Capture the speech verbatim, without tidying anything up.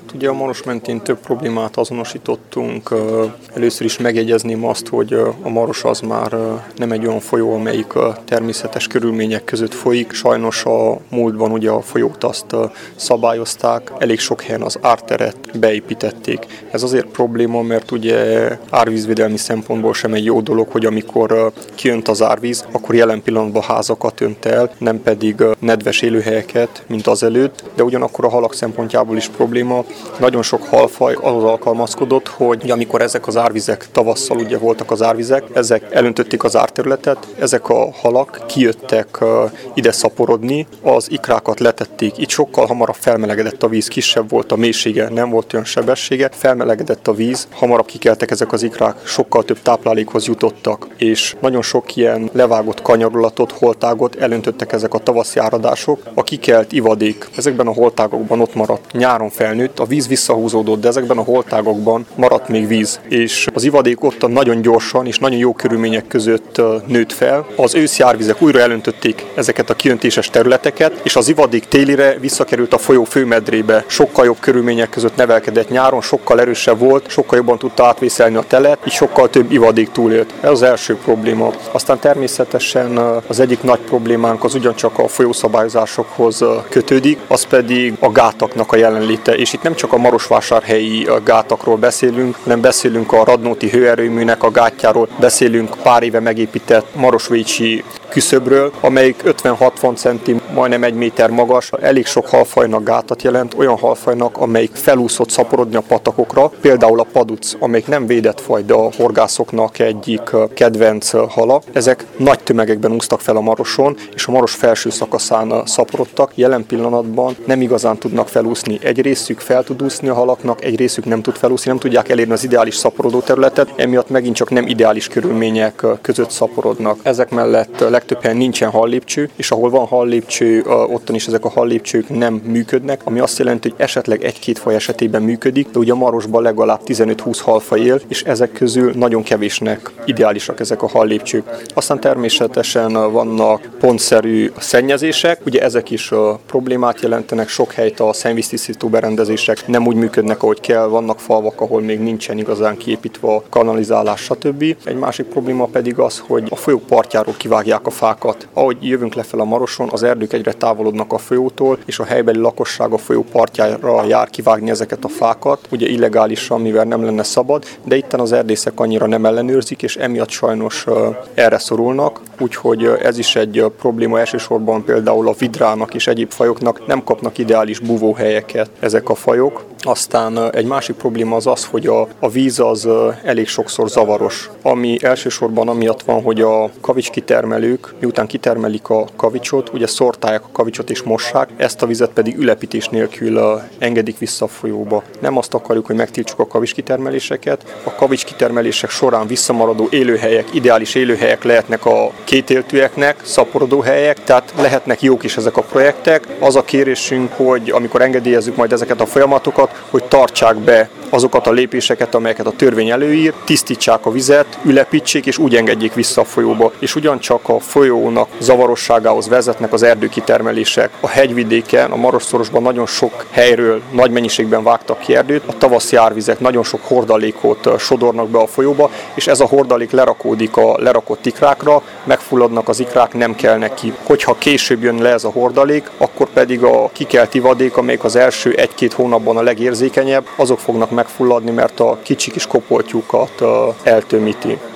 Hát ugye a Maros mentén több problémát azonosítottunk. Először is megjegyezném azt, hogy a Maros az már nem egy olyan folyó, amelyik természetes körülmények között folyik. Sajnos a múltban ugye a folyót azt szabályozták, elég sok helyen az árteret beépítették. Ez azért probléma, mert ugye árvízvédelmi szempontból sem egy jó dolog, hogy amikor kiönt az árvíz, akkor jelen pillanatban házakat önt el, nem pedig nedves élőhelyeket, mint azelőtt, de ugyanakkor a halak szempontjából is probléma. Nagyon sok halfaj ahhoz alkalmazkodott, hogy amikor ezek az árvizek tavasszal ugye voltak az árvizek, ezek elöntötték az árterületet, ezek a halak kijöttek ide szaporodni, az ikrákat letették, itt sokkal hamarabb felmelegedett a víz, kisebb volt a mélysége, nem volt olyan sebessége, felmelegedett a víz, hamarabb kikeltek ezek az ikrák, sokkal több táplálékhoz jutottak, és nagyon sok ilyen levágott kanyarulatot, holtágot elöntöttek ezek a tavaszi áradások. A kikelt ivadék ezekben a holtágokban ott maradt, nyáron felnőtt, a víz visszahúzódott, de ezekben a holtágokban maradt még víz, és az ivadék ott nagyon gyorsan és nagyon jó körülmények között nőtt fel. Az őszi árvizek újra elöntötték ezeket a kiöntéses területeket, és az ivadék télire visszakerült a folyó főmedrébe, sokkal jobb körülmények között nevelkedett nyáron, sokkal erősebb volt, sokkal jobban tudta átvészelni a telet, így sokkal több ivadék túlélt. Ez az első probléma. Aztán természetesen az egyik nagy problémánk az ugyancsak a folyószabályozásokhoz kötődik, az pedig a gátaknak a jelenléte, és itt nem csak a marosvásárhelyi gátakról beszélünk, hanem beszélünk a Radnóti hőerőműnek a gátjáról, beszélünk pár éve megépített marosvécsi küszöbről, amelyik ötven-hatvan centi, majdnem egy méter magas, elég sok halfajnak gátat jelent, olyan halfajnak, amelyik felúszott szaporodni a patakokra, például a paduc, amelyik nem védett faj, de a horgászoknak egyik kedvenc hala. Ezek nagy tömegekben úsztak fel a Maroson, és a Maros felső szakaszán szaporodtak. Jelen pillanatban nem igazán tudnak felúszni. Egy részük fel tud úszni a halaknak, egy részük nem tud felúszni, nem tudják elérni az ideális szaporodó területet, emiatt megint csak nem ideális körülmények között szaporodnak. Ezek mellett legtöbb helyen nincsen hallépcső, és ahol van hallépcső, ottan is ezek a hallépcsők nem működnek, ami azt jelenti, hogy esetleg egy-két faj esetében működik, de ugye a Marosban legalább tizenöt-húsz halfaj él, és ezek közül nagyon kevésnek ideálisak ezek a hallépcsők. Aztán természetesen vannak pontszerű szennyezések, ugye ezek is problémát jelentenek, sok helyt a szennyvíztisztító berendezések nem úgy működnek, ahogy kell, vannak falvak, ahol még nincsen igazán kiépítve a kanalizálás, stb. Egy másik probléma pedig az, hogy a folyó partjáról kivágják a fákat. Ahogy jövünk lefelé a Maroson, az erdők egyre távolodnak a folyótól, és a helybeli lakosság a folyó partjára jár kivágni ezeket a fákat, ugye illegálisan, mivel nem lenne szabad, de itten az erdészek annyira nem ellenőrzik, és emiatt sajnos erre szorulnak, úgyhogy ez is egy probléma, elsősorban például a vidrának és egyéb fajoknak nem kapnak ideális búvóhelyeket ezek a fajok. Aztán egy másik probléma az az, hogy a, a víz az elég sokszor zavaros, ami elsősorban amiatt van, hogy a kavicskitermelők, miután kitermelik a kavicsot, ugye szortálják a kavicsot és mossák, ezt a vizet pedig ülepítés nélkül engedik vissza a folyóba. Nem azt akarjuk, hogy megtiltsuk a kavicskitermeléseket, a kavicskitermelések során visszamaradó élőhelyek, ideális élőhelyek lehetnek a kétéltűeknek, szaporodó helyek, tehát lehetnek jók is ezek a projektek. Az a kérésünk, hogy amikor engedélyezzük majd ezeket a folyamatokat, hogy tartsák be azokat a lépéseket, amelyeket a törvény előír, tisztítsák a vizet, ülepítsék és úgy engedjék vissza a folyóba. És ugyancsak a folyónak zavarosságához vezetnek az erdőkitermelések. A hegyvidéken, a Marosszorosban nagyon sok helyről nagy mennyiségben vágtak ki erdőt, a tavaszi árvizek nagyon sok hordalékot sodornak be a folyóba, és ez a hordalék lerakódik a lerakott ikrákra, megfulladnak az ikrák, nem kelnek ki. Hogyha később jön le ez a hordalék, akkor pedig a kikelt ivadék, amelyik az első egy-két hónapban a legérzékenyebb, azok fognak megfulladni, mert a kicsi kis kopoltyúkat eltömíti.